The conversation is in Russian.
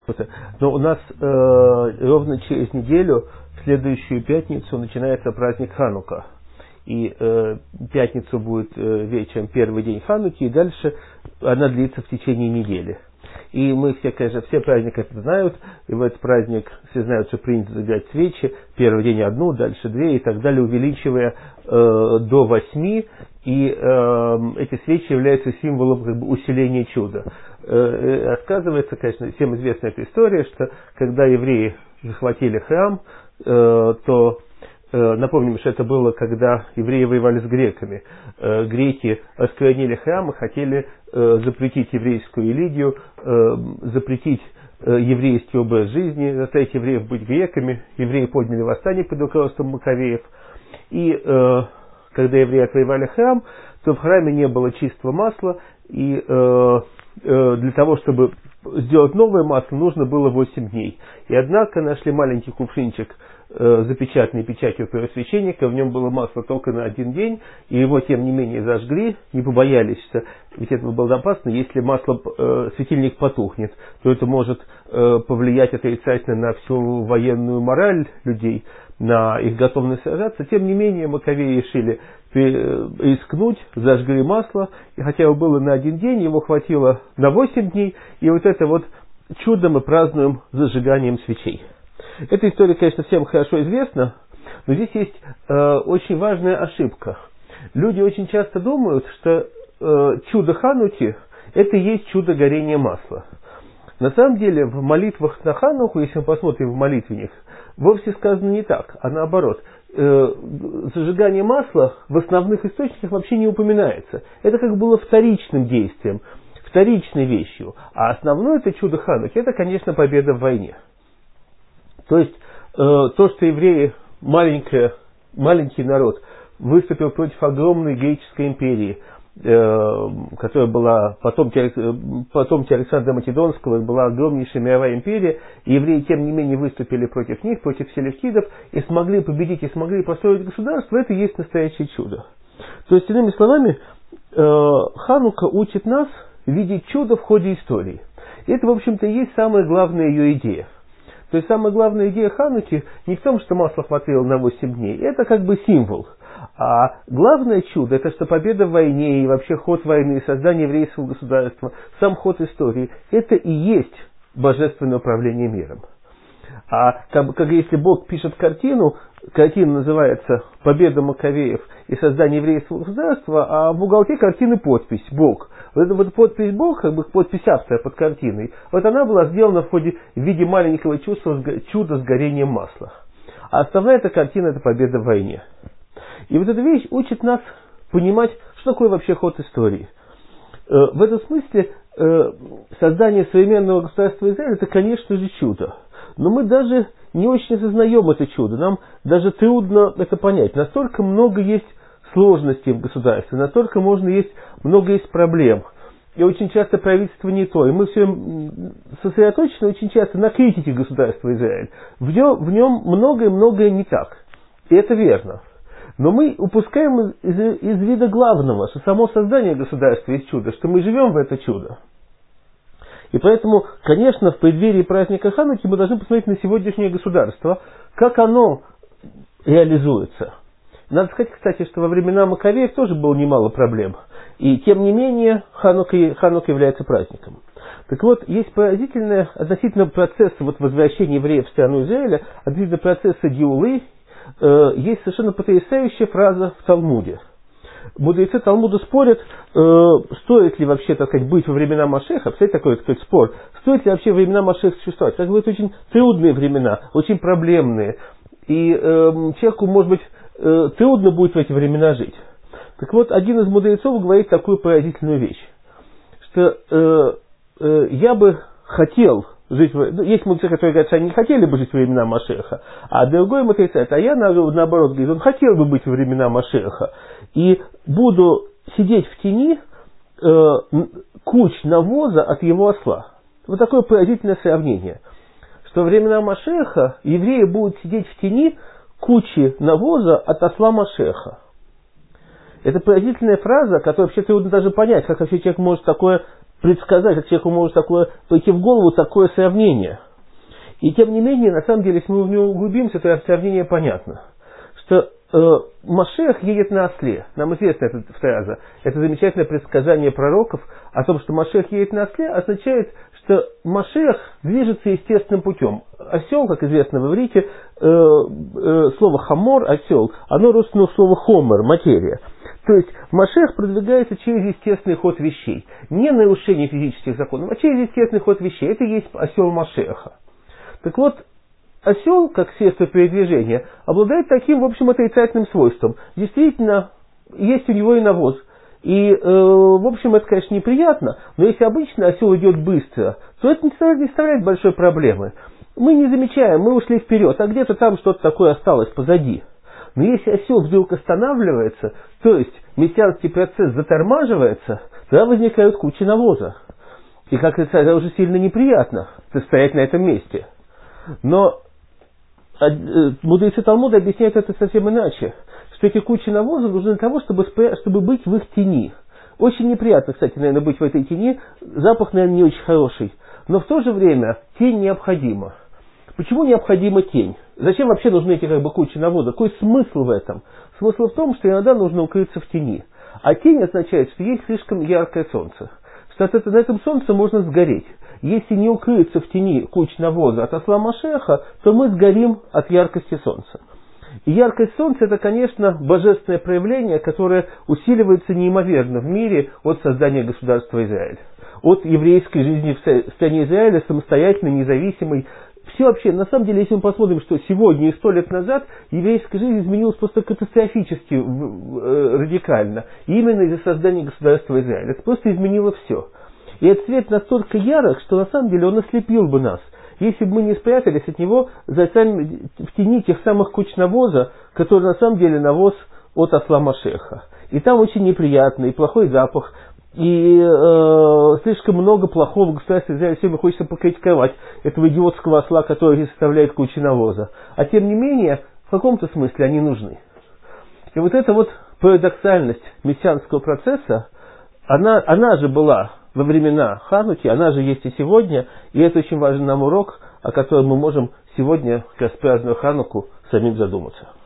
Но у нас ровно через неделю, в следующую пятницу, начинается праздник Ханука. И пятницу будет вечером первый день Хануки, и дальше она длится в течение недели. И мы все, конечно, все праздники это знают, и в этот праздник все знают, что принято зажигать свечи, первый день одну, дальше две и так далее, увеличивая до 8, и эти свечи являются символом как бы усиления чуда. Рассказывается, конечно, всем известна эта история, что когда евреи захватили храм, то напомним, что это было, когда евреи воевали с греками. Греки осквернили храм и хотели запретить еврейскую религию, запретить еврейский образ жизни, заставить евреев быть греками. Евреи подняли восстание под руководством Маковеев. И когда евреи отвоевали храм, то в храме не было чистого масла, и для того, чтобы сделать новое масло, нужно было 8 дней. И однако нашли маленький кувшинчик, запечатанный печатью первосвященника, в нем было масло только на 1 день, и его, тем не менее, зажгли, не побоялись, что ведь это было опасно, если масло, светильник потухнет, то это может повлиять отрицательно на всю военную мораль людей, на их готовность сражаться. Тем не менее, Маковеи решили рискнуть, зажгли масло, и хотя его было на 1 день, его хватило на 8 дней, и вот это вот чудо мы празднуем зажиганием свечей. Эта история, конечно, всем хорошо известна, но здесь есть очень важная ошибка. Люди очень часто думают, что чудо Хануки – это и есть чудо горения масла. На самом деле, в молитвах на Хануку, если мы посмотрим в молитвенник, вовсе сказано не так, а наоборот. Зажигание масла в основных источниках вообще не упоминается. Это как было вторичным действием, вторичной вещью. А основное это чудо Хануки, это, конечно, победа в войне. То есть, то, что евреи, маленький народ, выступил против огромной греческой империи, которая была потомки Александра Македонского, была огромнейшая мировая империя, и евреи, тем не менее, выступили против них, против селевкидов, и смогли победить, и смогли построить государство, это и есть настоящее чудо. То есть, иными словами, Ханука учит нас видеть чудо в ходе истории. И это, в общем-то, и есть самая главная ее идея. То есть, самая главная идея Хануки не в том, что масло хватило на 8 дней, это как бы символ. А главное чудо, это что победа в войне и вообще ход войны, создание еврейского государства, сам ход истории, это и есть божественное управление миром. А как если Бог пишет картину, картина называется «Победа Маковеев и создание еврейского государства», а в уголке картины подпись «Бог». Вот эта вот подпись «Бог», как бы подпись автора под картиной, вот она была сделана в виде маленького чуда с горением масла. А основная эта картина – это победа в войне. И вот эта вещь учит нас понимать, что такое вообще ход истории. В этом смысле создание современного государства Израиля – это, конечно же, чудо. Но мы даже не очень осознаем это чудо, нам даже трудно это понять. Настолько много есть сложностей в государстве, настолько много есть проблем. И очень часто правительство не то. И мы все сосредоточены очень часто на критике государства Израиль. В нем многое не так. И это верно. Но мы упускаем из вида главного, что само создание государства есть чудо, что мы живем в это чудо. И поэтому, конечно, в преддверии праздника Хануки мы должны посмотреть на сегодняшнее государство, как оно реализуется. Надо сказать, кстати, что во времена Маковеев тоже было немало проблем. И тем не менее, Ханука является праздником. Так вот, есть поразительное относительно процесса возвращения евреев в страну Израиля, относительно процесса Геулы, есть совершенно потрясающая фраза в Талмуде. Мудрецы Талмуда спорят, стоит ли вообще, так сказать, быть во времена Машеха, представляете, такой спор, стоит ли вообще во времена Машеха существовать. Как бы это очень трудные времена, очень проблемные, и человеку, может быть, трудно будет в эти времена жить. Так вот, один из мудрецов говорит такую поразительную вещь, что я бы хотел жить, есть мудрецы, которые говорят, что они не хотели бы жить во времена Машеха, а другой мудрец, а я наоборот, говорит, он хотел бы быть во времена Машеха, и буду сидеть в тени куч навоза от его осла. Вот такое поразительное сравнение, что во времена Машеха евреи будут сидеть в тени кучи навоза от осла Машеха. Это поразительная фраза, которую вообще трудно даже понять, как вообще человек может такое предсказать, как человеку может такое пойти в голову, такое сравнение. И тем не менее, на самом деле, если мы в него углубимся, то это сравнение понятно. Что Машиах едет на осле. Нам известна эта фраза. Это замечательное предсказание пророков о том, что Машиах едет на осле, означает, что Машиах движется естественным путем. Осел, как известно в иврите, слово хамор, осел, оно родственно слову хомер, материя. То есть Машиах продвигается через естественный ход вещей. Не нарушение физических законов, а через естественный ход вещей. Это и есть осел Машиаха. Так вот, осел, как средство передвижения, обладает таким, в общем, отрицательным свойством. Действительно, есть у него и навоз. И, в общем, это, конечно, неприятно, но если обычно осел идет быстро, то это не составляет большой проблемы. Мы не замечаем, мы ушли вперед, а где-то там что-то такое осталось позади. Но если осел вдруг останавливается, то есть мессианский процесс затормаживается, тогда возникают кучи навоза. И, как это уже сильно неприятно, стоять на этом месте. Но мудрецы Талмуда объясняют это совсем иначе, что эти кучи навоза нужны для того, чтобы быть в их тени. Очень неприятно, кстати, наверное, быть в этой тени, запах, наверное, не очень хороший, но в то же время тень необходима. Почему необходима тень? Зачем вообще нужны эти кучи навоза? Какой смысл в этом? Смысл в том, что иногда нужно укрыться в тени. А тень означает, что есть слишком яркое солнце. Что на этом солнце можно сгореть. Если не укрыться в тени куч навоза от осла Машиаха, то мы сгорим от яркости солнца. И яркость солнца — это, конечно, божественное проявление, которое усиливается неимоверно в мире от создания государства Израиль. От еврейской жизни в стране Израиля, самостоятельной, независимой. Все вообще, на самом деле, если мы посмотрим, что сегодня и 100 лет назад еврейская жизнь изменилась просто катастрофически радикально. И именно из-за создания государства Израиль. Это просто изменило все. И этот свет настолько ярок, что на самом деле он ослепил бы нас, если бы мы не спрятались от него в тени тех самых куч навоза, которые на самом деле навоз от осла Машиаха. И там очень неприятно, и плохой запах, и слишком много плохого государства Израиля. Сегодня хочется покритиковать этого идиотского осла, который составляет кучи навоза. А тем не менее, в каком-то смысле они нужны. И вот эта вот парадоксальность мессианского процесса, она же была во времена Хануки, она же есть и сегодня, и это очень важный нам урок, о котором мы можем сегодня, как раз празднуя Хануку, самим задуматься.